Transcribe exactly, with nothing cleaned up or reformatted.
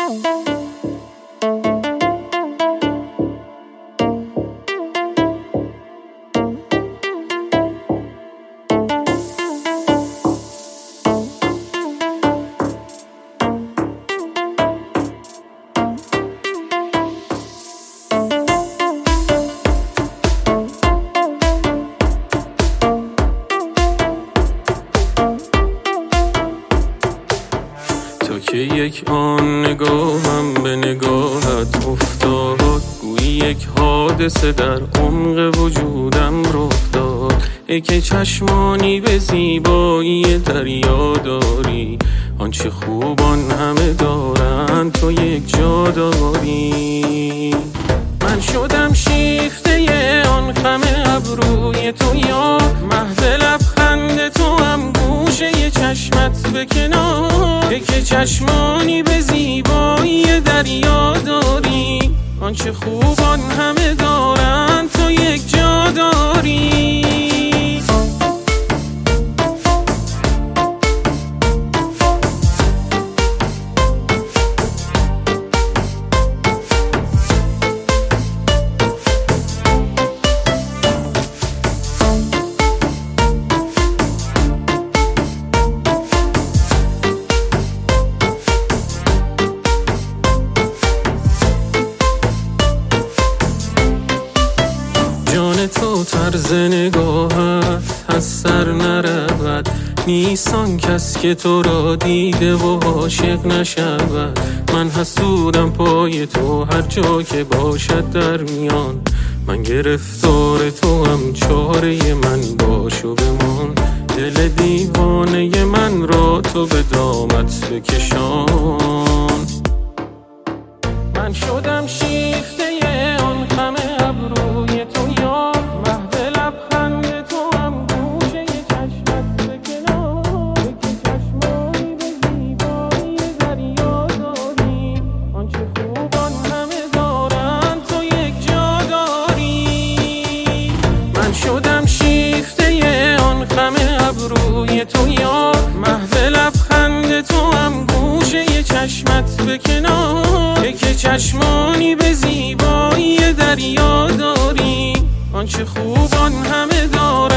تو که یک آن نگاهم به نگاهت افتاد، گویی یک حادثه در عمق وجودم رخ داد. ای که چشمانی به زیبایی دریا داری، آنچه خوبان همه دارند تو یک جا داری. من شدم شیفته آن خم ابروی تو، یا محو لبخند تو هم گوشه چشمت به کنار. ای که چشمانی به زیبایی دریا داری، آنچه خوبان همه دارند تو یک جا داری. جان تو طرز نگاهت از سر نرود، نیستان کس که تو را دیده و عاشق نشود. من حسودم پای تو هر جا که باشد در میان، من گرفتار تو هم چاره من باش و بمان. دل دیوانه من را تو به دامت بکشان. من شدم شیفته آن خم ابروی تو، یا محو لبخند تو هم گوشه چشمت به کنار. که چشمانی به زیبایی دریا داری، آنچه خوبان همه دارند تو یک جا داری. من شدم شیفته آن خم ابروی تو، یا محو لبخند تو هم گوشه چشمت به کنار. که چشمانی به زیبایی دریا داری، آنچه خوبان همه دارند